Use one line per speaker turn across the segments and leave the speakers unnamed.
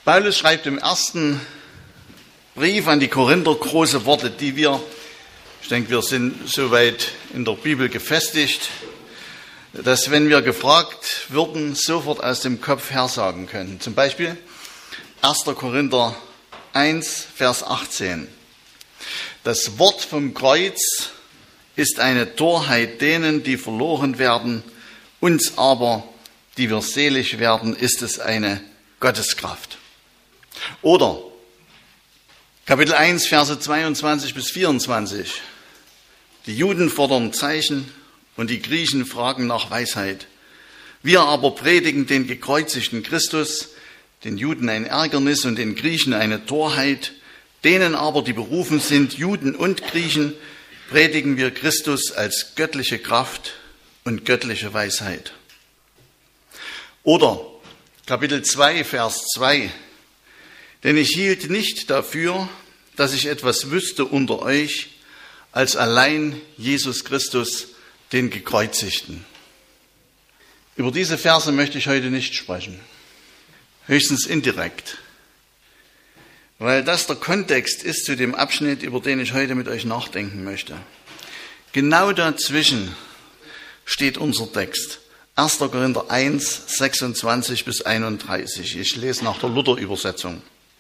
Paulus schreibt im ersten Brief an die Korinther große Worte, ich denke, wir sind soweit in der Bibel gefestigt, dass wenn wir gefragt würden, sofort aus dem Kopf her sagen können. Zum Beispiel 1. Korinther 1, Vers 18. Das Wort vom Kreuz ist eine Torheit denen, die verloren werden, uns aber, die wir selig werden, ist es eine Gotteskraft. Oder Kapitel 1, Verse 22 bis 24. Die Juden fordern Zeichen und die Griechen fragen nach Weisheit. Wir aber predigen den gekreuzigten Christus, den Juden ein Ärgernis und den Griechen eine Torheit. Denen aber, die berufen sind, Juden und Griechen, predigen wir Christus als göttliche Kraft und göttliche Weisheit. Oder Kapitel 2, Vers 2. Denn ich hielt nicht dafür, dass ich etwas wüsste unter euch, als allein Jesus Christus, den Gekreuzigten. Über diese Verse möchte ich heute nicht sprechen, höchstens indirekt, weil das der Kontext ist zu dem Abschnitt, über den ich heute mit euch nachdenken möchte. Genau dazwischen steht unser Text, 1. Korinther 1, 26 bis 31. Ich lese nach der Luther-Übersetzung.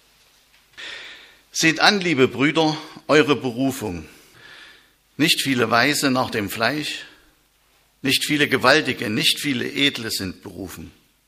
Seht an, liebe Brüder, eure Berufung. Nicht viele Weise nach dem Fleisch, nicht viele Gewaltige, nicht viele Edle sind berufen,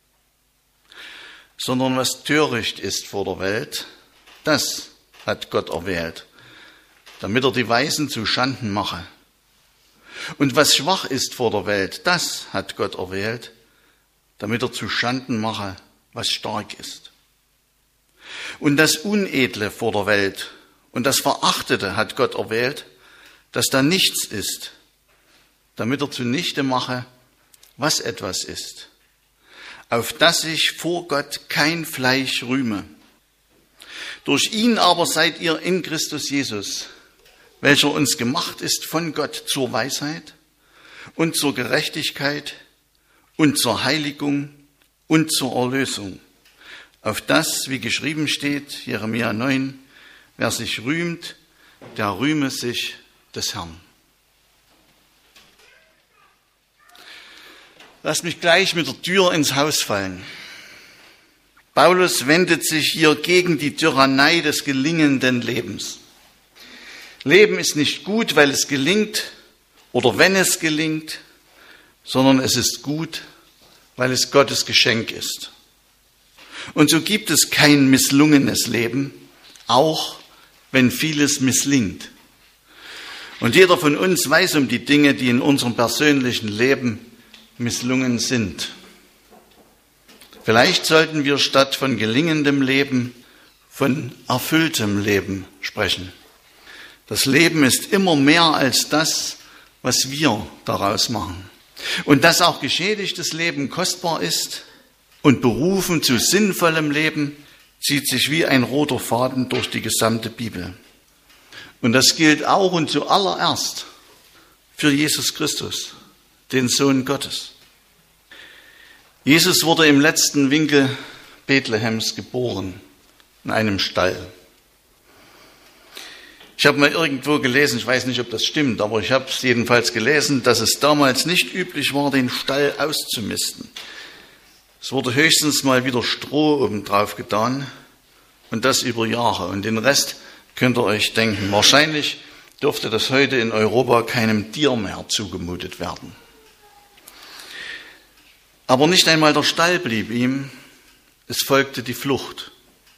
sondern was töricht ist vor der Welt, das hat Gott erwählt, damit er die Weisen zu Schanden mache. Und was schwach ist vor der Welt, das hat Gott erwählt, damit er zu Schanden mache, was stark ist. Und das Unedle vor der Welt und das Verachtete hat Gott erwählt, dass da nichts ist, damit er zunichte mache, was etwas ist, auf das sich vor Gott kein Fleisch rühme. Durch ihn aber seid ihr in Christus Jesus, welcher uns gemacht ist von Gott zur Weisheit und zur Gerechtigkeit und zur Heiligung und zur Erlösung. Auf das, wie geschrieben steht, Jeremia 9, wer sich rühmt, der rühme sich des Herrn. Lasst mich gleich mit der Tür ins Haus fallen. Paulus wendet sich hier gegen die Tyrannei des gelingenden Lebens. Leben ist nicht gut, weil es gelingt oder wenn es gelingt, sondern es ist gut, weil es Gottes Geschenk ist. Und so gibt es kein misslungenes Leben, auch wenn vieles misslingt. Und jeder von uns weiß um die Dinge, die in unserem persönlichen Leben misslungen sind. Vielleicht sollten wir statt von gelingendem Leben von erfülltem Leben sprechen. Das Leben ist immer mehr als das, was wir daraus machen. Und dass auch geschädigtes Leben kostbar ist und berufen zu sinnvollem Leben, zieht sich wie ein roter Faden durch die gesamte Bibel. Und das gilt auch und zuallererst für Jesus Christus, den Sohn Gottes. Jesus wurde im letzten Winkel Bethlehems geboren, in einem Stall. Ich habe mal irgendwo gelesen, ich weiß nicht, ob das stimmt, aber ich habe es jedenfalls gelesen, dass es damals nicht üblich war, den Stall auszumisten. Es wurde höchstens mal wieder Stroh obendrauf getan und das über Jahre. Und den Rest könnt ihr euch denken. Wahrscheinlich dürfte das heute in Europa keinem Tier mehr zugemutet werden. Aber nicht einmal der Stall blieb ihm, es folgte die Flucht.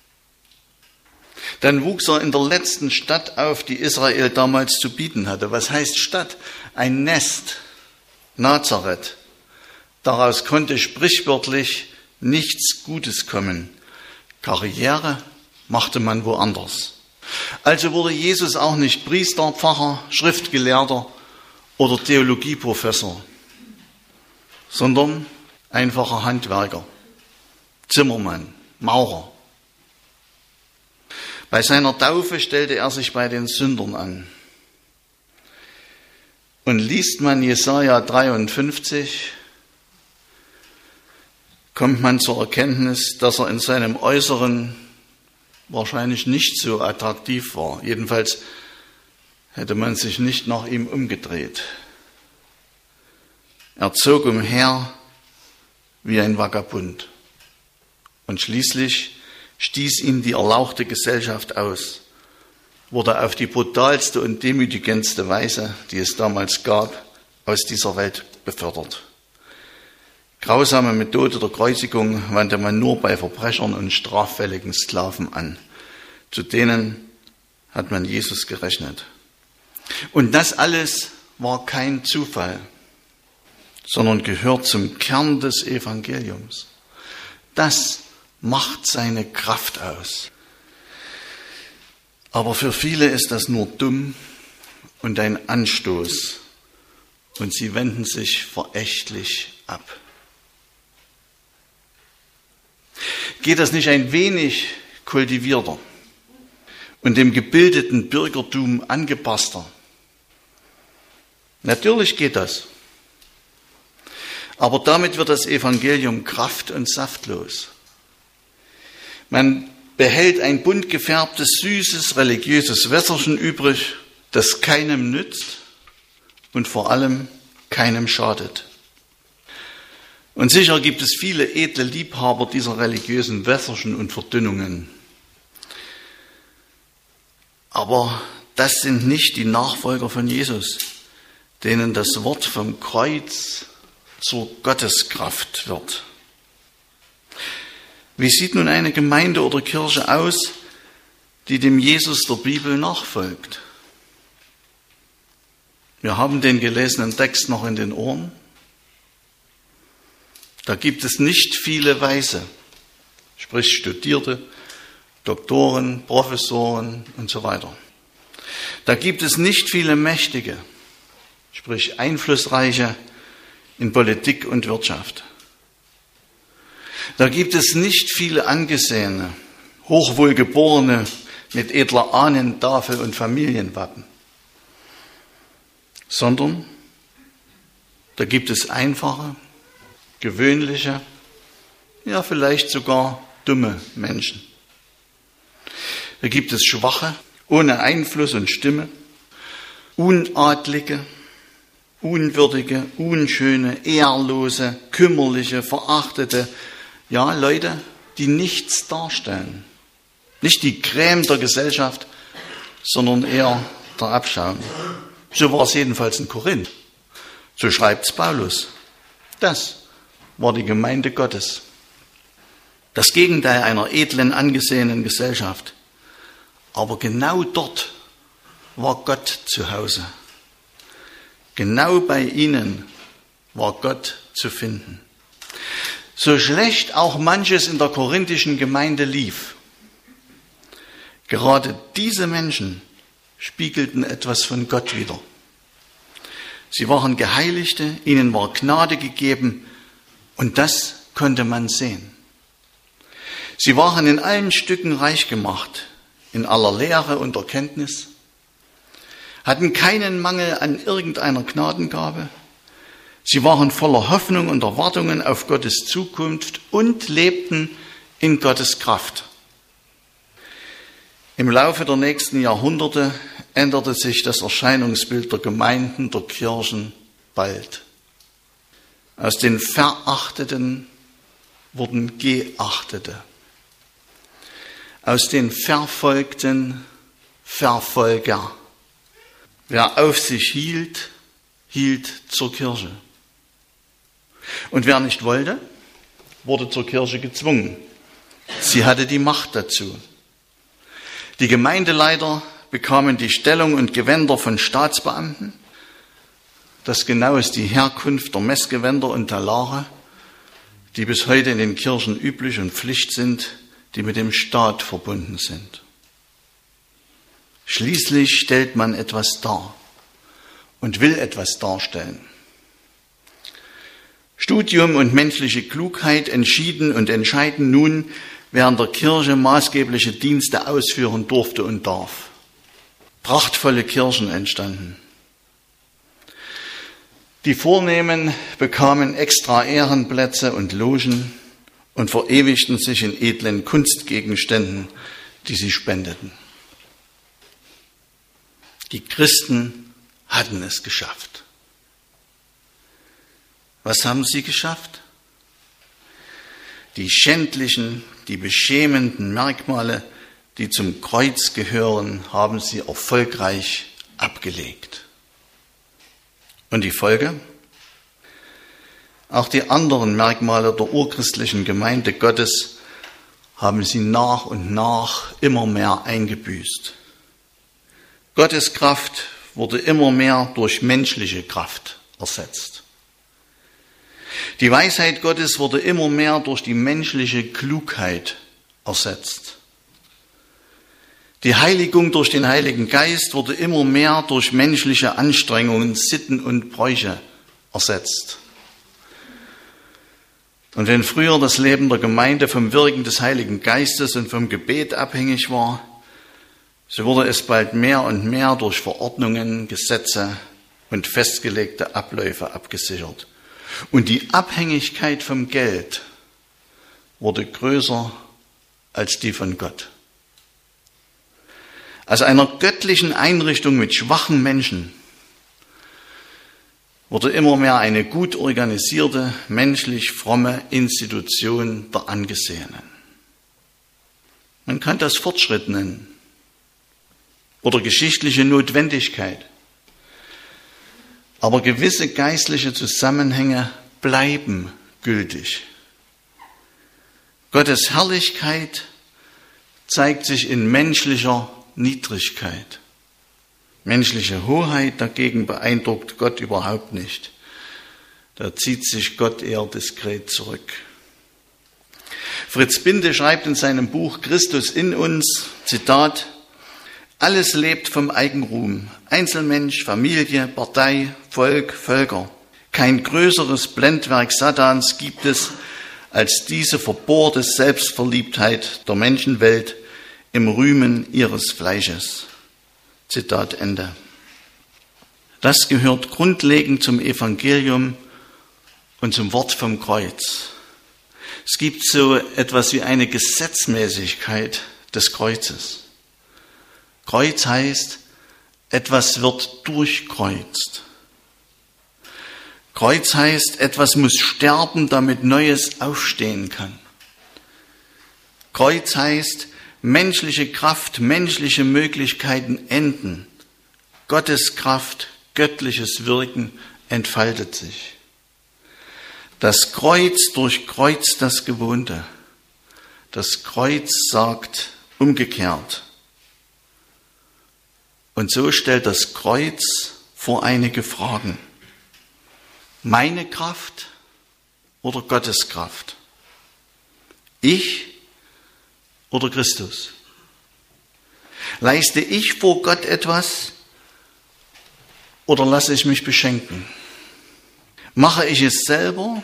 Dann wuchs er in der letzten Stadt auf, die Israel damals zu bieten hatte. Was heißt Stadt? Ein Nest, Nazareth. Daraus konnte sprichwörtlich nichts Gutes kommen. Karriere machte man woanders. Also wurde Jesus auch nicht Priester, Pfarrer, Schriftgelehrter oder Theologieprofessor, sondern einfacher Handwerker, Zimmermann, Maurer. Bei seiner Taufe stellte er sich bei den Sündern an. Und liest man Jesaja 53, kommt man zur Erkenntnis, dass er in seinem Äußeren wahrscheinlich nicht so attraktiv war. Jedenfalls hätte man sich nicht nach ihm umgedreht. Er zog umher wie ein Vagabund. Und schließlich stieß ihn die erlauchte Gesellschaft aus, wurde auf die brutalste und demütigendste Weise, die es damals gab, aus dieser Welt befördert. Grausame Methode der Kreuzigung wandte man nur bei Verbrechern und straffälligen Sklaven an. Zu denen hat man Jesus gerechnet. Und das alles war kein Zufall, sondern gehört zum Kern des Evangeliums. Das macht seine Kraft aus. Aber für viele ist das nur dumm und ein Anstoß, und sie wenden sich verächtlich ab. Geht das nicht ein wenig kultivierter und dem gebildeten Bürgertum angepasster? Natürlich geht das. Aber damit wird das Evangelium kraft- und saftlos. Man behält ein bunt gefärbtes, süßes, religiöses Wässerchen übrig, das keinem nützt und vor allem keinem schadet. Und sicher gibt es viele edle Liebhaber dieser religiösen Wässerchen und Verdünnungen. Aber das sind nicht die Nachfolger von Jesus, denen das Wort vom Kreuz zur Gotteskraft wird. Wie sieht nun eine Gemeinde oder Kirche aus, die dem Jesus der Bibel nachfolgt? Wir haben den gelesenen Text noch in den Ohren. Da gibt es nicht viele Weise, sprich Studierte, Doktoren, Professoren und so weiter. Da gibt es nicht viele Mächtige, sprich Einflussreiche in Politik und Wirtschaft. Da gibt es nicht viele Angesehene, Hochwohlgeborene mit edler Ahnentafel und Familienwappen, sondern da gibt es einfache, gewöhnliche, ja vielleicht sogar dumme Menschen. Da gibt es Schwache, ohne Einfluss und Stimme, Unadlige, Unwürdige, Unschöne, Ehrlose, Kümmerliche, Verachtete, ja, Leute, die nichts darstellen. Nicht die Creme der Gesellschaft, sondern eher der Abschaum. So war es jedenfalls in Korinth. So schreibt es Paulus. Das war die Gemeinde Gottes. Das Gegenteil einer edlen, angesehenen Gesellschaft. Aber genau dort war Gott zu Hause. Genau bei ihnen war Gott zu finden. So schlecht auch manches in der korinthischen Gemeinde lief, gerade diese Menschen spiegelten etwas von Gott wider. Sie waren Geheiligte, ihnen war Gnade gegeben und das konnte man sehen. Sie waren in allen Stücken reich gemacht, in aller Lehre und Erkenntnis, hatten keinen Mangel an irgendeiner Gnadengabe. Sie waren voller Hoffnung und Erwartungen auf Gottes Zukunft und lebten in Gottes Kraft. Im Laufe der nächsten Jahrhunderte änderte sich das Erscheinungsbild der Gemeinden, der Kirchen bald. Aus den Verachteten wurden Geachtete. Aus den Verfolgten Verfolger. Wer auf sich hielt, hielt zur Kirche. Und wer nicht wollte, wurde zur Kirche gezwungen. Sie hatte die Macht dazu. Die Gemeindeleiter bekamen die Stellung und Gewänder von Staatsbeamten. Das genau ist die Herkunft der Messgewänder und Talare, die bis heute in den Kirchen üblich und Pflicht sind, die mit dem Staat verbunden sind. Schließlich stellt man etwas dar und will etwas darstellen. Studium und menschliche Klugheit entschieden und entscheiden nun, wer in der Kirche maßgebliche Dienste ausführen durfte und darf. Prachtvolle Kirchen entstanden. Die Vornehmen bekamen extra Ehrenplätze und Logen und verewigten sich in edlen Kunstgegenständen, die sie spendeten. Die Christen hatten es geschafft. Was haben sie geschafft? Die schändlichen, die beschämenden Merkmale, die zum Kreuz gehören, haben sie erfolgreich abgelegt. Und die Folge? Auch die anderen Merkmale der urchristlichen Gemeinde Gottes haben sie nach und nach immer mehr eingebüßt. Gottes Kraft wurde immer mehr durch menschliche Kraft ersetzt. Die Weisheit Gottes wurde immer mehr durch die menschliche Klugheit ersetzt. Die Heiligung durch den Heiligen Geist wurde immer mehr durch menschliche Anstrengungen, Sitten und Bräuche ersetzt. Und wenn früher das Leben der Gemeinde vom Wirken des Heiligen Geistes und vom Gebet abhängig war, so wurde es bald mehr und mehr durch Verordnungen, Gesetze und festgelegte Abläufe abgesichert. Und die Abhängigkeit vom Geld wurde größer als die von Gott. Aus einer göttlichen Einrichtung mit schwachen Menschen wurde immer mehr eine gut organisierte, menschlich fromme Institution der Angesehenen. Man kann das Fortschritt nennen oder geschichtliche Notwendigkeit. Aber gewisse geistliche Zusammenhänge bleiben gültig. Gottes Herrlichkeit zeigt sich in menschlicher Niedrigkeit. Menschliche Hoheit dagegen beeindruckt Gott überhaupt nicht. Da zieht sich Gott eher diskret zurück. Fritz Binde schreibt in seinem Buch Christus in uns, Zitat, alles lebt vom Eigenruhm, Einzelmensch, Familie, Partei, Volk, Völker. Kein größeres Blendwerk Satans gibt es als diese verbohrte Selbstverliebtheit der Menschenwelt im Rühmen ihres Fleisches. Zitat Ende. Das gehört grundlegend zum Evangelium und zum Wort vom Kreuz. Es gibt so etwas wie eine Gesetzmäßigkeit des Kreuzes. Kreuz heißt, etwas wird durchkreuzt. Kreuz heißt, etwas muss sterben, damit Neues aufstehen kann. Kreuz heißt, menschliche Kraft, menschliche Möglichkeiten enden. Gottes Kraft, göttliches Wirken entfaltet sich. Das Kreuz durchkreuzt das Gewohnte. Das Kreuz sagt umgekehrt. Und so stellt das Kreuz vor einige Fragen. Meine Kraft oder Gottes Kraft? Ich oder Christus? Leiste ich vor Gott etwas oder lasse ich mich beschenken? Mache ich es selber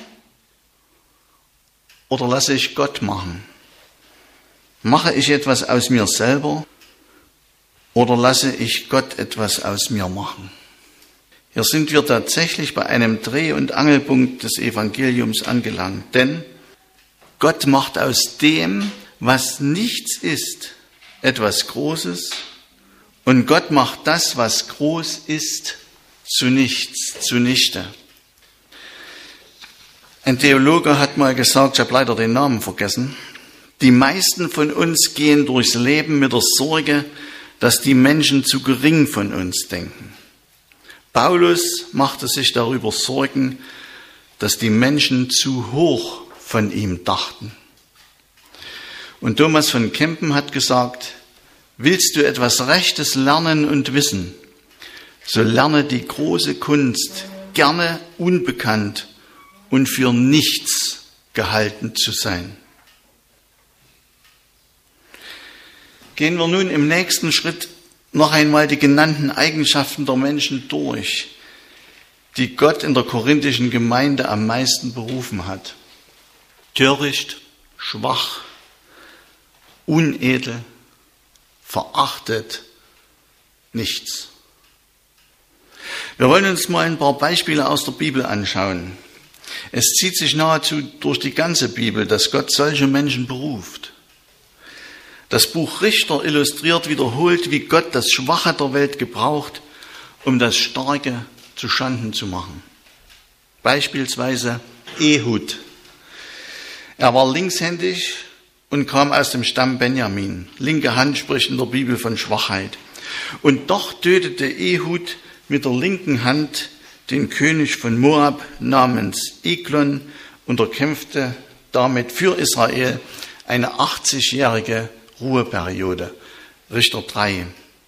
oder lasse ich Gott machen? Mache ich etwas aus mir selber oder lasse ich Gott etwas aus mir machen? Hier sind wir tatsächlich bei einem Dreh- und Angelpunkt des Evangeliums angelangt. Denn Gott macht aus dem, was nichts ist, etwas Großes. Und Gott macht das, was groß ist, zu nichts, zunichte. Ein Theologe hat mal gesagt, ich habe leider den Namen vergessen, die meisten von uns gehen durchs Leben mit der Sorge, dass die Menschen zu gering von uns denken. Paulus machte sich darüber Sorgen, dass die Menschen zu hoch von ihm dachten. Und Thomas von Kempen hat gesagt, willst du etwas Rechtes lernen und wissen, so lerne die große Kunst, gerne unbekannt und für nichts gehalten zu sein. Gehen wir nun im nächsten Schritt noch einmal die genannten Eigenschaften der Menschen durch, die Gott in der korinthischen Gemeinde am meisten berufen hat. Töricht, schwach, unedel, verachtet, nichts. Wir wollen uns mal ein paar Beispiele aus der Bibel anschauen. Es zieht sich nahezu durch die ganze Bibel, dass Gott solche Menschen beruft. Das Buch Richter illustriert wiederholt, wie Gott das Schwache der Welt gebraucht, um das Starke zu Schanden zu machen. Beispielsweise Ehud. Er war linkshändig und kam aus dem Stamm Benjamin. Linke Hand spricht in der Bibel von Schwachheit. Und doch tötete Ehud mit der linken Hand den König von Moab namens Eglon und erkämpfte damit für Israel eine 80-jährige Ruheperiode. Richter 3.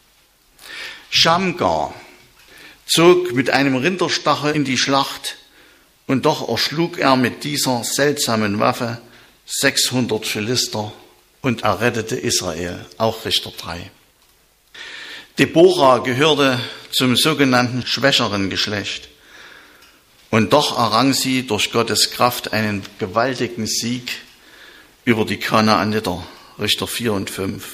Schamgar zog mit einem Rinderstachel in die Schlacht und doch erschlug er mit dieser seltsamen Waffe 600 Philister und errettete Israel. Auch Richter 3. Deborah gehörte zum sogenannten schwächeren Geschlecht. Und doch errang sie durch Gottes Kraft einen gewaltigen Sieg über die Kanaaniter. Richter 4 und 5.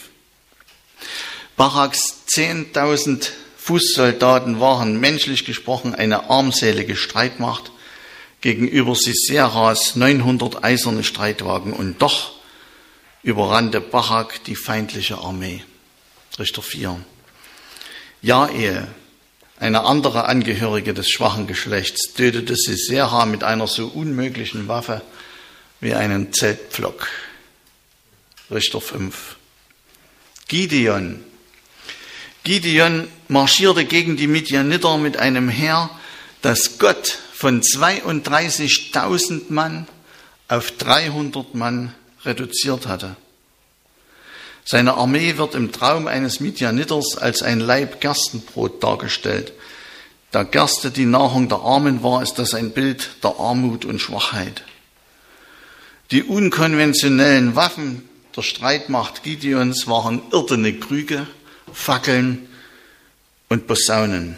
Baraks 10.000 Fußsoldaten waren menschlich gesprochen eine armselige Streitmacht gegenüber Siseras 900 eiserne Streitwagen. Und doch überrannte Barak die feindliche Armee. Richter 4. Jael, eine andere Angehörige des schwachen Geschlechts, tötete Sisera mit einer so unmöglichen Waffe wie einen Zeltpflock. Richter 5. Gideon marschierte gegen die Midianiter mit einem Heer, das Gott von 32.000 Mann auf 300 Mann reduziert hatte. Seine Armee wird im Traum eines Midianiters als ein Laib Gerstenbrot dargestellt. Da Gerste die Nahrung der Armen war, ist das ein Bild der Armut und Schwachheit. Die unkonventionellen Waffen der Streitmacht Gideons waren irdene Krüge, Fackeln und Posaunen.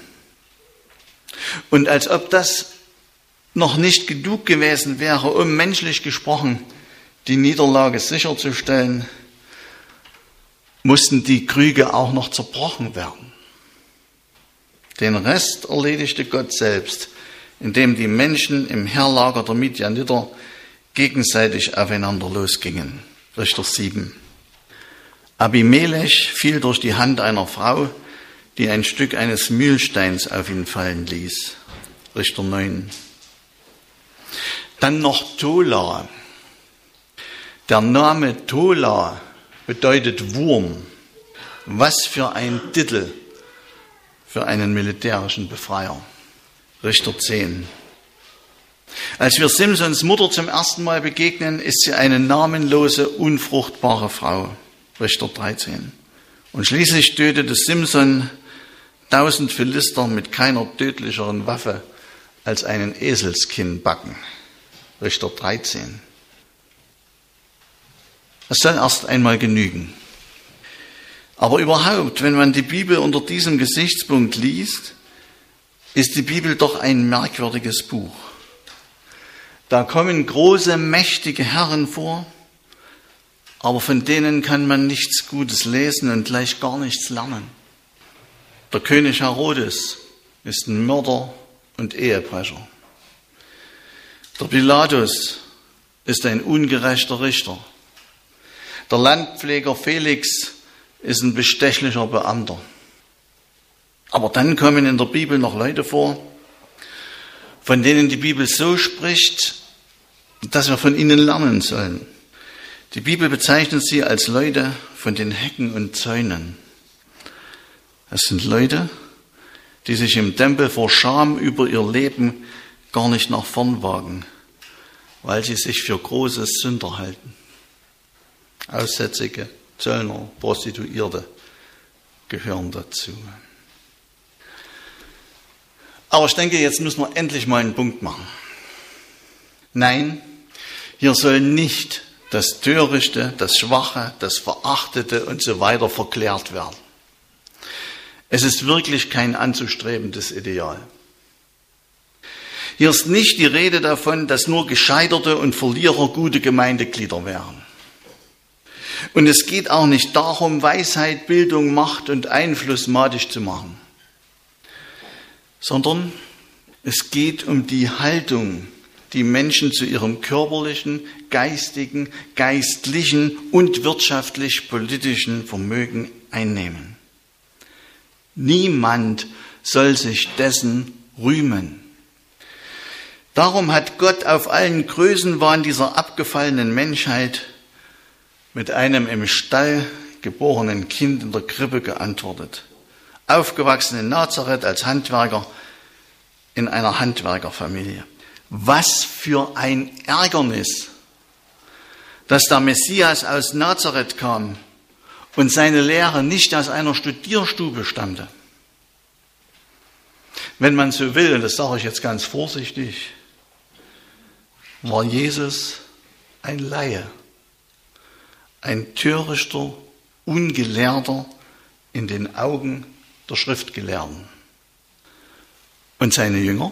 Und als ob das noch nicht genug gewesen wäre, um menschlich gesprochen die Niederlage sicherzustellen, mussten die Krüge auch noch zerbrochen werden. Den Rest erledigte Gott selbst, indem die Menschen im Heerlager der Midianiter gegenseitig aufeinander losgingen. Richter 7. Abimelech fiel durch die Hand einer Frau, die ein Stück eines Mühlsteins auf ihn fallen ließ. Richter 9. Dann noch Tola. Der Name Tola bedeutet Wurm. Was für ein Titel für einen militärischen Befreier. Richter 10. Als wir Simsons Mutter zum ersten Mal begegnen, ist sie eine namenlose, unfruchtbare Frau. Richter 13. Und schließlich tötete Simson 1000 Philister mit keiner tödlicheren Waffe als einen Eselskinnbacken. Richter 13. Das soll erst einmal genügen. Aber überhaupt, wenn man die Bibel unter diesem Gesichtspunkt liest, ist die Bibel doch ein merkwürdiges Buch. Da kommen große, mächtige Herren vor, aber von denen kann man nichts Gutes lesen und gleich gar nichts lernen. Der König Herodes ist ein Mörder und Ehebrecher. Der Pilatus ist ein ungerechter Richter. Der Landpfleger Felix ist ein bestechlicher Beamter. Aber dann kommen in der Bibel noch Leute vor, von denen die Bibel so spricht, dass wir von ihnen lernen sollen. Die Bibel bezeichnet sie als Leute von den Hecken und Zäunen. Es sind Leute, die sich im Tempel vor Scham über ihr Leben gar nicht nach vorn wagen, weil sie sich für große Sünder halten. Aussätzige, Zöllner, Prostituierte gehören dazu. Aber ich denke, jetzt müssen wir endlich mal einen Punkt machen. Nein, hier soll nicht das Törichte, das Schwache, das Verachtete und so weiter verklärt werden. Es ist wirklich kein anzustrebendes Ideal. Hier ist nicht die Rede davon, dass nur Gescheiterte und Verlierer gute Gemeindeglieder wären. Und es geht auch nicht darum, Weisheit, Bildung, Macht und Einfluss madig zu machen, sondern es geht um die Haltung, die Menschen zu ihrem körperlichen, geistigen, geistlichen und wirtschaftlich-politischen Vermögen einnehmen. Niemand soll sich dessen rühmen. Darum hat Gott auf allen Größenwahn dieser abgefallenen Menschheit mit einem im Stall geborenen Kind in der Krippe geantwortet. Aufgewachsen in Nazareth als Handwerker in einer Handwerkerfamilie. Was für ein Ärgernis, dass der Messias aus Nazareth kam und seine Lehre nicht aus einer Studierstube stammte. Wenn man so will, und das sage ich jetzt ganz vorsichtig, war Jesus ein Laie, ein törichter, Ungelehrter in den Augen der Schriftgelehrten. Und seine Jünger?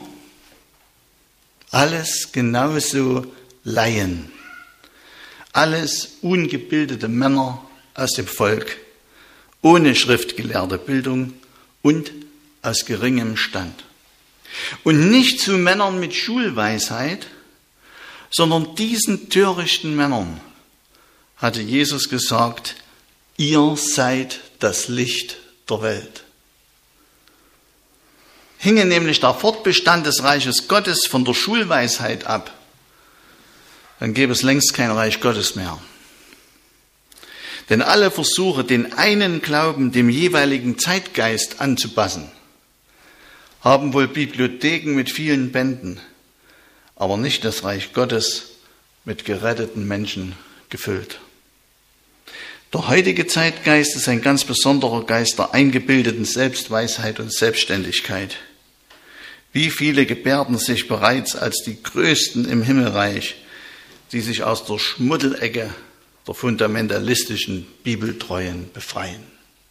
Alles genauso Laien. Alles ungebildete Männer aus dem Volk, ohne schriftgelehrte Bildung und aus geringem Stand. Und nicht zu Männern mit Schulweisheit, sondern diesen törichten Männern hatte Jesus gesagt, ihr seid das Licht der Welt. Hinge nämlich der Fortbestand des Reiches Gottes von der Schulweisheit ab, dann gäbe es längst kein Reich Gottes mehr. Denn alle Versuche, den einen Glauben dem jeweiligen Zeitgeist anzupassen, haben wohl Bibliotheken mit vielen Bänden, aber nicht das Reich Gottes mit geretteten Menschen gefüllt. Der heutige Zeitgeist ist ein ganz besonderer Geist der eingebildeten Selbstweisheit und Selbstständigkeit. Wie viele gebärden sich bereits als die Größten im Himmelreich, die sich aus der Schmuddelecke der fundamentalistischen Bibeltreuen befreien.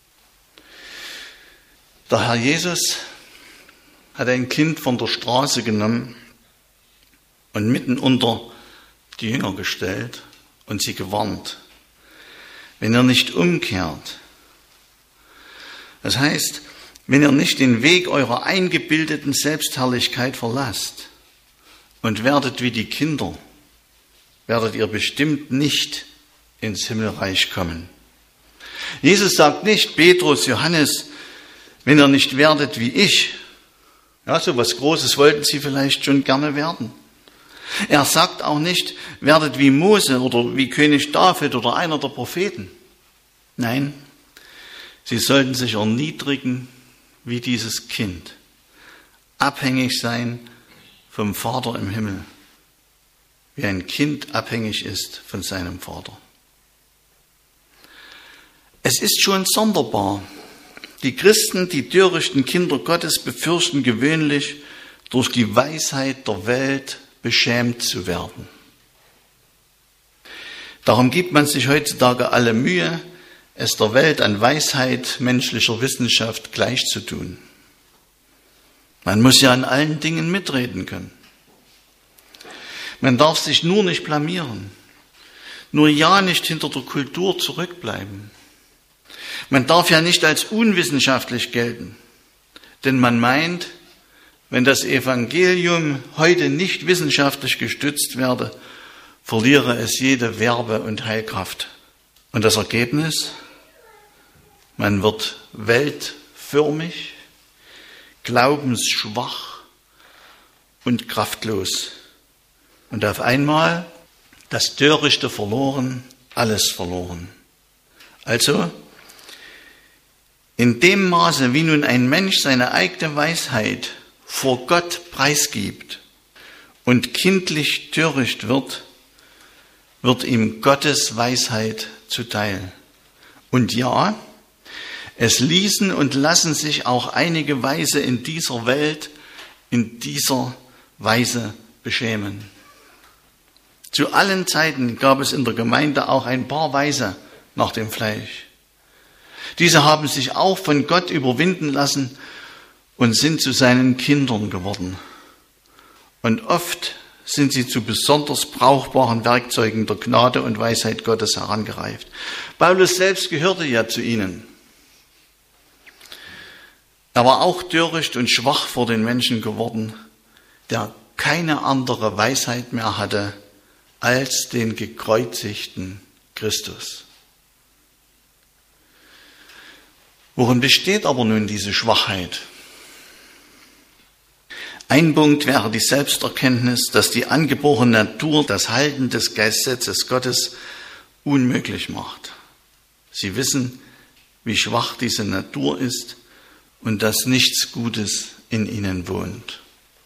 Der Herr Jesus hat ein Kind von der Straße genommen und mitten unter die Jünger gestellt und sie gewarnt. Wenn ihr nicht umkehrt, das heißt, wenn ihr nicht den Weg eurer eingebildeten Selbstherrlichkeit verlasst und werdet wie die Kinder, werdet ihr bestimmt nicht ins Himmelreich kommen. Jesus sagt nicht, Petrus, Johannes, wenn ihr nicht werdet wie ich, ja, so was Großes wollten sie vielleicht schon gerne werden. Er sagt auch nicht, werdet wie Mose oder wie König David oder einer der Propheten. Nein, sie sollten sich erniedrigen wie dieses Kind, abhängig sein vom Vater im Himmel, wie ein Kind abhängig ist von seinem Vater. Es ist schon sonderbar. Die Christen, die törichten Kinder Gottes, befürchten gewöhnlich, durch die Weisheit der Welt beschämt zu werden. Darum gibt man sich heutzutage alle Mühe, es der Welt an Weisheit menschlicher Wissenschaft gleichzutun. Man muss ja an allen Dingen mitreden können. Man darf sich nur nicht blamieren, nur ja nicht hinter der Kultur zurückbleiben. Man darf ja nicht als unwissenschaftlich gelten, denn man meint, wenn das Evangelium heute nicht wissenschaftlich gestützt werde, verliere es jede Werbe- und Heilkraft. Und das Ergebnis? Man wird weltförmig, glaubensschwach und kraftlos. Und auf einmal das Törichte verloren, alles verloren. Also, in dem Maße, wie nun ein Mensch seine eigene Weisheit vor Gott preisgibt und kindlich töricht wird, wird ihm Gottes Weisheit zuteil. Und ja, es ließen und lassen sich auch einige Weise in dieser Welt in dieser Weise beschämen. Zu allen Zeiten gab es in der Gemeinde auch ein paar Weise nach dem Fleisch. Diese haben sich auch von Gott überwinden lassen und sind zu seinen Kindern geworden. Und oft sind sie zu besonders brauchbaren Werkzeugen der Gnade und Weisheit Gottes herangereift. Paulus selbst gehörte ja zu ihnen. Er war auch töricht und schwach vor den Menschen geworden, der keine andere Weisheit mehr hatte als den gekreuzigten Christus. Worin besteht aber nun diese Schwachheit? Ein Punkt wäre die Selbsterkenntnis, dass die angeborene Natur das Halten des Gesetzes Gottes unmöglich macht. Sie wissen, wie schwach diese Natur ist und dass nichts Gutes in ihnen wohnt.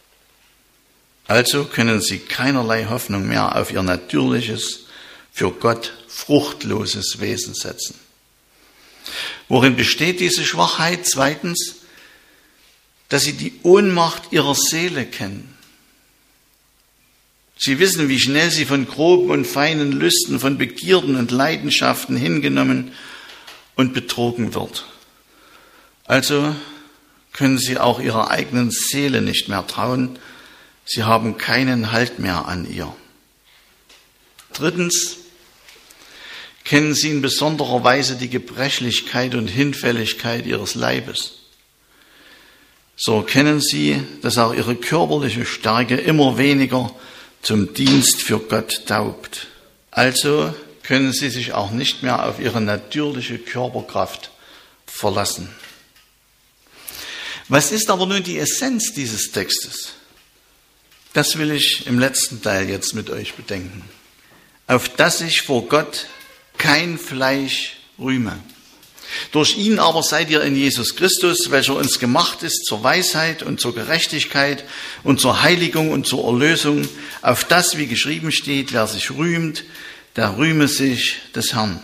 Also können sie keinerlei Hoffnung mehr auf ihr natürliches, für Gott fruchtloses Wesen setzen. Worin besteht diese Schwachheit? Zweitens, dass sie die Ohnmacht ihrer Seele kennen. Sie wissen, wie schnell sie von groben und feinen Lüsten, von Begierden und Leidenschaften hingenommen und betrogen wird. Also können sie auch ihrer eigenen Seele nicht mehr trauen. Sie haben keinen Halt mehr an ihr. Drittens, kennen sie in besonderer Weise die Gebrechlichkeit und Hinfälligkeit ihres Leibes. So erkennen sie, dass auch ihre körperliche Stärke immer weniger zum Dienst für Gott taugt. Also können sie sich auch nicht mehr auf ihre natürliche Körperkraft verlassen. Was ist aber nun die Essenz dieses Textes? Das will ich im letzten Teil jetzt mit euch bedenken. Auf dass ich vor Gott kein Fleisch rühme. Durch ihn aber seid ihr in Jesus Christus, welcher uns gemacht ist zur Weisheit und zur Gerechtigkeit und zur Heiligung und zur Erlösung, auf das, wie geschrieben steht, wer sich rühmt, der rühme sich des Herrn.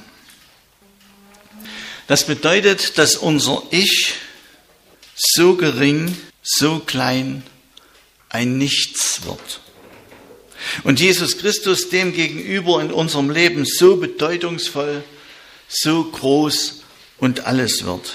Das bedeutet, dass unser Ich so gering, so klein, ein Nichts wird. Und Jesus Christus dem gegenüber in unserem Leben so bedeutungsvoll, so groß und alles wird.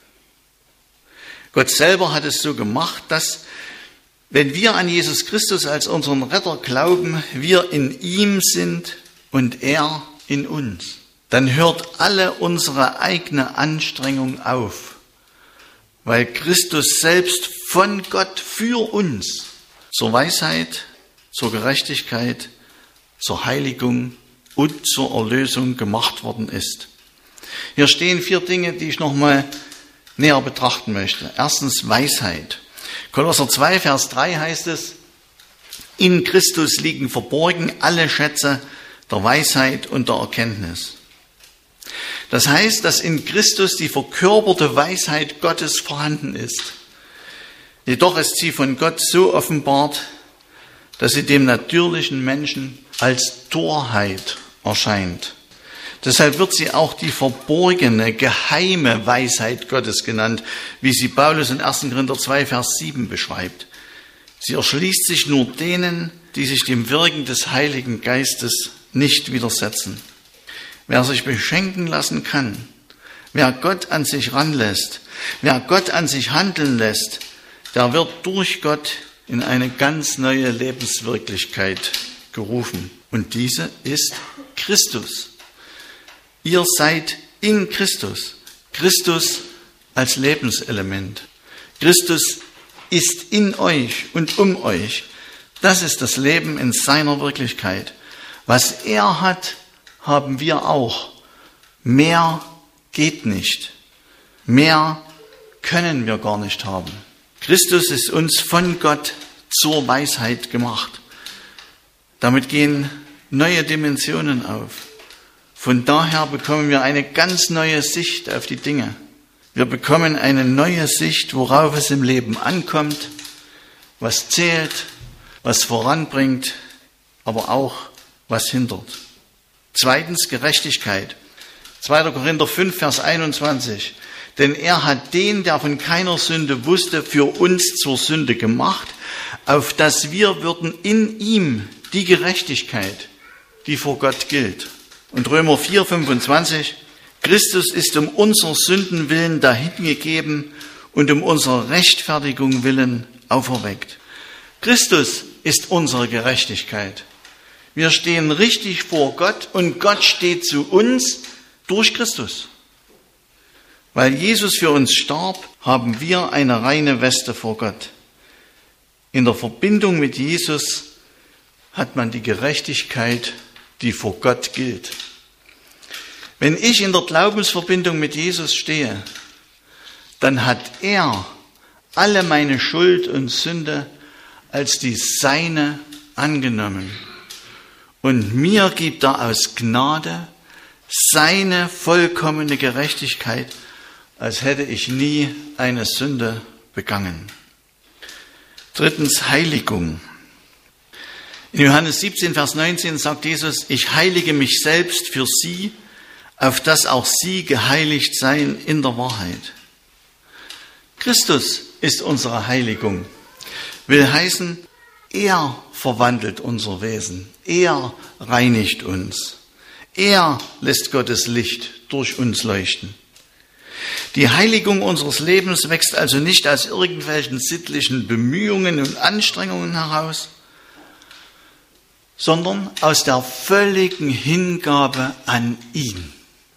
Gott selber hat es so gemacht, dass, wenn wir an Jesus Christus als unseren Retter glauben, wir in ihm sind und er in uns. Dann hört alle unsere eigene Anstrengung auf, weil Christus selbst von Gott für uns zur Weisheit, zur Gerechtigkeit, zur Heiligung und zur Erlösung gemacht worden ist. Hier stehen 4 Dinge, die ich nochmal näher betrachten möchte. Erstens Weisheit. Kolosser 2, Vers 3 heißt es, in Christus liegen verborgen alle Schätze der Weisheit und der Erkenntnis. Das heißt, dass in Christus die verkörperte Weisheit Gottes vorhanden ist. Jedoch ist sie von Gott so offenbart, dass sie dem natürlichen Menschen als Torheit erscheint. Deshalb wird sie auch die verborgene, geheime Weisheit Gottes genannt, wie sie Paulus in 1. Korinther 2, Vers 7 beschreibt. Sie erschließt sich nur denen, die sich dem Wirken des Heiligen Geistes nicht widersetzen. Wer sich beschenken lassen kann, wer Gott an sich ranlässt, wer Gott an sich handeln lässt, der wird durch Gott in eine ganz neue Lebenswirklichkeit gerufen. Und diese ist Christus. Ihr seid in Christus. Christus als Lebenselement. Christus ist in euch und um euch. Das ist das Leben in seiner Wirklichkeit. Was er hat, haben wir auch. Mehr geht nicht. Mehr können wir gar nicht haben. Christus ist uns von Gott zur Weisheit gemacht. Damit gehen neue Dimensionen auf. Von daher bekommen wir eine ganz neue Sicht auf die Dinge. Wir bekommen eine neue Sicht, worauf es im Leben ankommt, was zählt, was voranbringt, aber auch was hindert. Zweitens Gerechtigkeit. 2. Korinther 5, Vers 21. Denn er hat den, der von keiner Sünde wusste, für uns zur Sünde gemacht, auf dass wir würden in ihm die Gerechtigkeit, die vor Gott gilt. Und Römer 4, 25. Christus ist um unserer Sünden willen dahingegeben und um unserer Rechtfertigung willen auferweckt. Christus ist unsere Gerechtigkeit. Wir stehen richtig vor Gott und Gott steht zu uns durch Christus. Weil Jesus für uns starb, haben wir eine reine Weste vor Gott. In der Verbindung mit Jesus hat man die Gerechtigkeit, die vor Gott gilt. Wenn ich in der Glaubensverbindung mit Jesus stehe, dann hat er alle meine Schuld und Sünde als die seine angenommen. Und mir gibt er aus Gnade seine vollkommene Gerechtigkeit, als hätte ich nie eine Sünde begangen. Drittens, Heiligung. In Johannes 17, Vers 19 sagt Jesus, ich heilige mich selbst für sie, auf dass auch sie geheiligt seien in der Wahrheit. Christus ist unsere Heiligung. Will heißen, er verwandelt unser Wesen. Er reinigt uns. Er lässt Gottes Licht durch uns leuchten. Die Heiligung unseres Lebens wächst also nicht aus irgendwelchen sittlichen Bemühungen und Anstrengungen heraus, sondern aus der völligen Hingabe an ihn.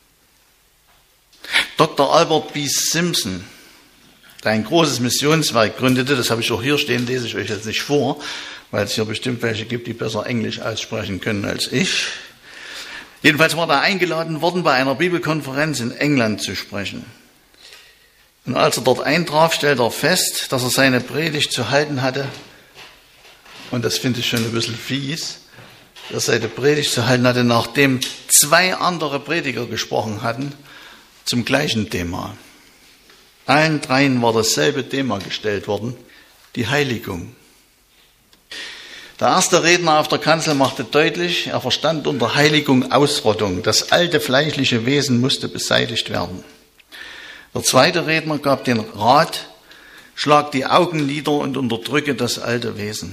Dr. Albert B. Simpson, der ein großes Missionswerk gründete, das habe ich auch hier stehen, lese ich euch jetzt nicht vor, weil es hier bestimmt welche gibt, die besser Englisch aussprechen können als ich. Jedenfalls war er eingeladen worden, bei einer Bibelkonferenz in England zu sprechen. Und als er dort eintraf, stellte er fest, dass er seine Predigt zu halten hatte. Und das finde ich schon ein bisschen fies, dass er seine Predigt zu halten hatte, nachdem 2 andere Prediger gesprochen hatten zum gleichen Thema. Allen 3 war dasselbe Thema gestellt worden, die Heiligung. Der erste Redner auf der Kanzel machte deutlich, er verstand unter Heiligung Ausrottung. Das alte fleischliche Wesen musste beseitigt werden. Der zweite Redner gab den Rat, schlag die Augen nieder und unterdrücke das alte Wesen.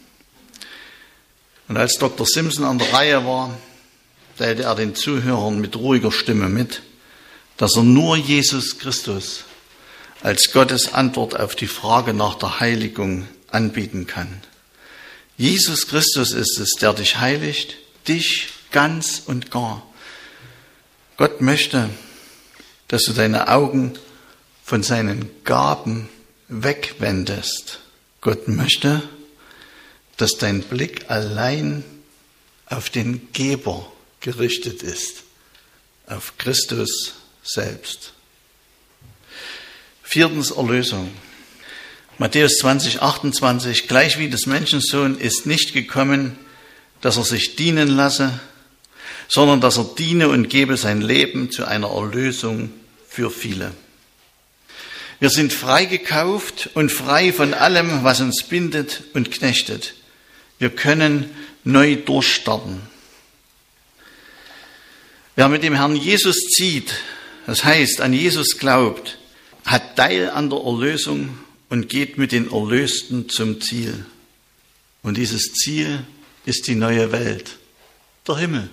Und als Dr. Simpson an der Reihe war, teilte er den Zuhörern mit ruhiger Stimme mit, dass er nur Jesus Christus als Gottes Antwort auf die Frage nach der Heiligung anbieten kann. Jesus Christus ist es, der dich heiligt, dich ganz und gar. Gott möchte, dass du deine Augen von seinen Gaben wegwendest. Gott möchte, dass dein Blick allein auf den Geber gerichtet ist, auf Christus selbst. 4. Erlösung. Matthäus 20, 28, gleichwie des Menschensohn ist nicht gekommen, dass er sich dienen lasse, sondern dass er diene und gebe sein Leben zu einer Erlösung für viele. Wir sind frei gekauft und frei von allem, was uns bindet und knechtet. Wir können neu durchstarten. Wer mit dem Herrn Jesus zieht, das heißt an Jesus glaubt, hat Teil an der Erlösung und geht mit den Erlösten zum Ziel. Und dieses Ziel ist die neue Welt, der Himmel.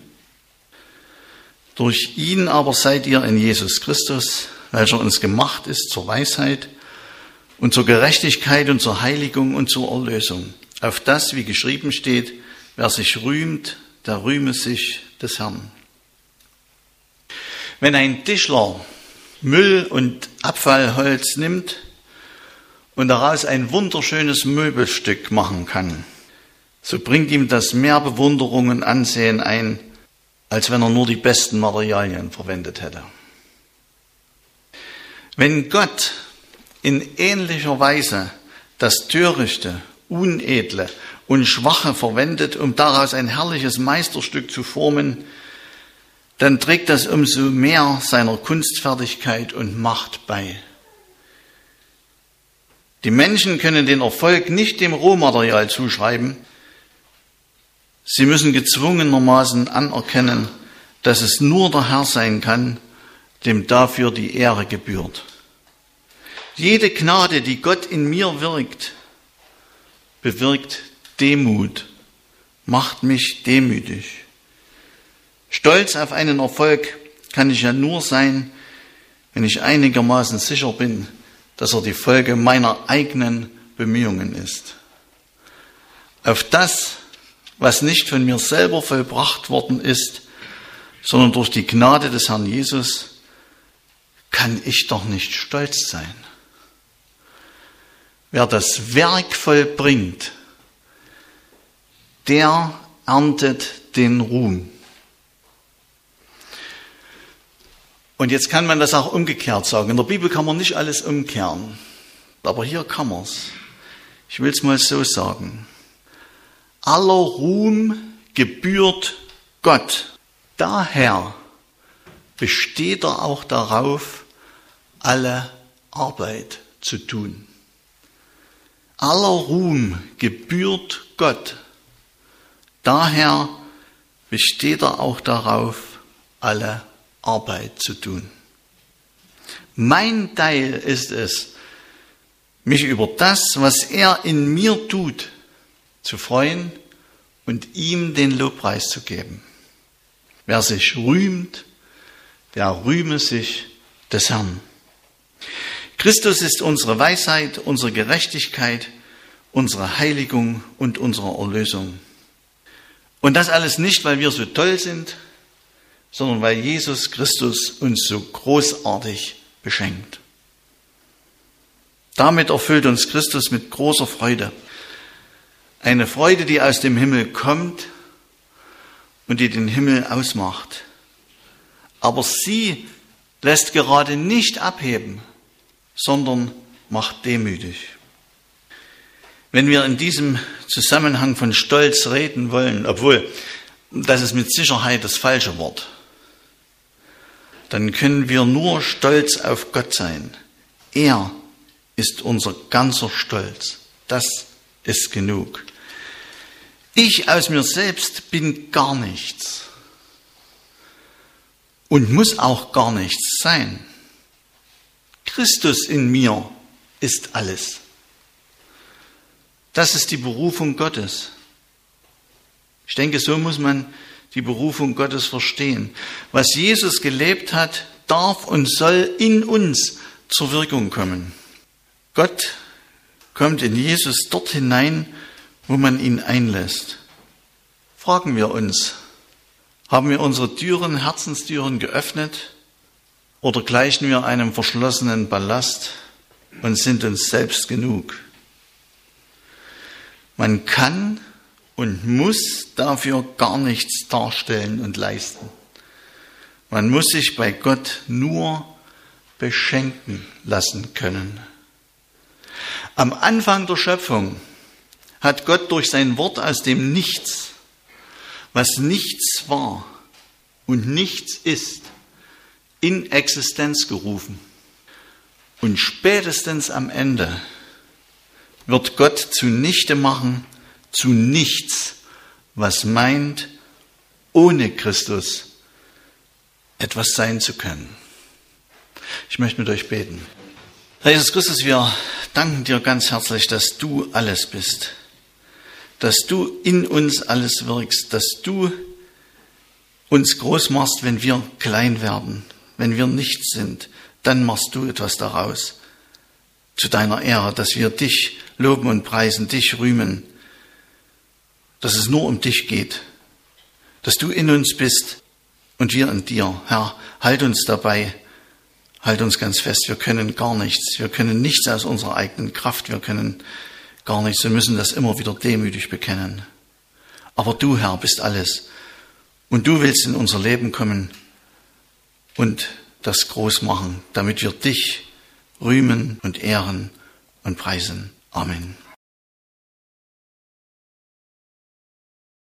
Durch ihn aber seid ihr in Jesus Christus, welcher uns gemacht ist zur Weisheit und zur Gerechtigkeit und zur Heiligung und zur Erlösung. Auf das, wie geschrieben steht, wer sich rühmt, der rühme sich des Herrn. Wenn ein Tischler Müll und Abfallholz nimmt und daraus ein wunderschönes Möbelstück machen kann, so bringt ihm das mehr Bewunderung und Ansehen ein, als wenn er nur die besten Materialien verwendet hätte. Wenn Gott in ähnlicher Weise das Törichte, Unedle und Schwache verwendet, um daraus ein herrliches Meisterstück zu formen, dann trägt das umso mehr seiner Kunstfertigkeit und Macht bei. Die Menschen können den Erfolg nicht dem Rohmaterial zuschreiben. Sie müssen gezwungenermaßen anerkennen, dass es nur der Herr sein kann, dem dafür die Ehre gebührt. Jede Gnade, die Gott in mir wirkt, bewirkt Demut, macht mich demütig. Stolz auf einen Erfolg kann ich ja nur sein, wenn ich einigermaßen sicher bin, dass er die Folge meiner eigenen Bemühungen ist. Auf das, was nicht von mir selber vollbracht worden ist, sondern durch die Gnade des Herrn Jesus, kann ich doch nicht stolz sein. wer das Werk vollbringt, der erntet den Ruhm. Und jetzt kann man das auch umgekehrt sagen. In der Bibel kann man nicht alles umkehren, aber hier kann man es. Ich will es mal so sagen. Aller Ruhm gebührt Gott. Daher besteht er auch darauf, alle Arbeit zu tun. Aller Ruhm gebührt Gott. Daher besteht er auch darauf, alle Arbeit zu tun. Mein Teil ist es, mich über das, was er in mir tut, zu freuen und ihm den Lobpreis zu geben. Wer sich rühmt, der rühme sich des Herrn. Christus ist unsere Weisheit, unsere Gerechtigkeit, unsere Heiligung und unsere Erlösung. Und das alles nicht, weil wir so toll sind, sondern weil Jesus Christus uns so großartig beschenkt. Damit erfüllt uns Christus mit großer Freude. Eine Freude, die aus dem Himmel kommt und die den Himmel ausmacht. Aber sie lässt gerade nicht abheben, sondern macht demütig. Wenn wir in diesem Zusammenhang von Stolz reden wollen, obwohl das ist mit Sicherheit das falsche Wort, dann können wir nur stolz auf Gott sein. Er ist unser ganzer Stolz. Das ist genug. Ich aus mir selbst bin gar nichts und muss auch gar nichts sein. Christus in mir ist alles. Das ist die Berufung Gottes. Ich denke, so muss man die Berufung Gottes verstehen. Was Jesus gelebt hat, darf und soll in uns zur Wirkung kommen. Gott kommt in Jesus dort hinein, wo man ihn einlässt. Fragen wir uns, haben wir unsere Türen, Herzenstüren geöffnet oder gleichen wir einem verschlossenen Ballast und sind uns selbst genug? Man kann und muss dafür gar nichts darstellen und leisten. Man muss sich bei Gott nur beschenken lassen können. Am Anfang der Schöpfung hat Gott durch sein Wort aus dem Nichts, was nichts war und nichts ist, in Existenz gerufen. Und spätestens am Ende wird Gott zunichte machen zu nichts, was meint, ohne Christus etwas sein zu können. Ich möchte mit euch beten. Herr Jesus Christus, wir danken dir ganz herzlich, dass du alles bist, dass du in uns alles wirkst, dass du uns groß machst, wenn wir klein werden, wenn wir nichts sind, dann machst du etwas daraus, zu deiner Ehre, dass wir dich loben und preisen, dich rühmen, dass es nur um dich geht, dass du in uns bist und wir in dir. Herr, halt uns dabei, halt uns ganz fest, wir können gar nichts, wir können nichts aus unserer eigenen Kraft, wir können gar nichts, wir müssen das immer wieder demütig bekennen. Aber du, Herr, bist alles und du willst in unser Leben kommen und das groß machen, damit wir dich rühmen und ehren und preisen. Amen.